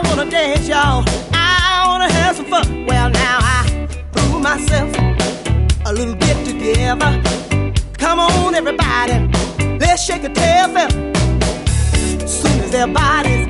wanna dance, y'all. I wanna have some fun. Well, now I prove myself a little get together. Come on, everybody, let's shake a tail feather. Soon as their bodies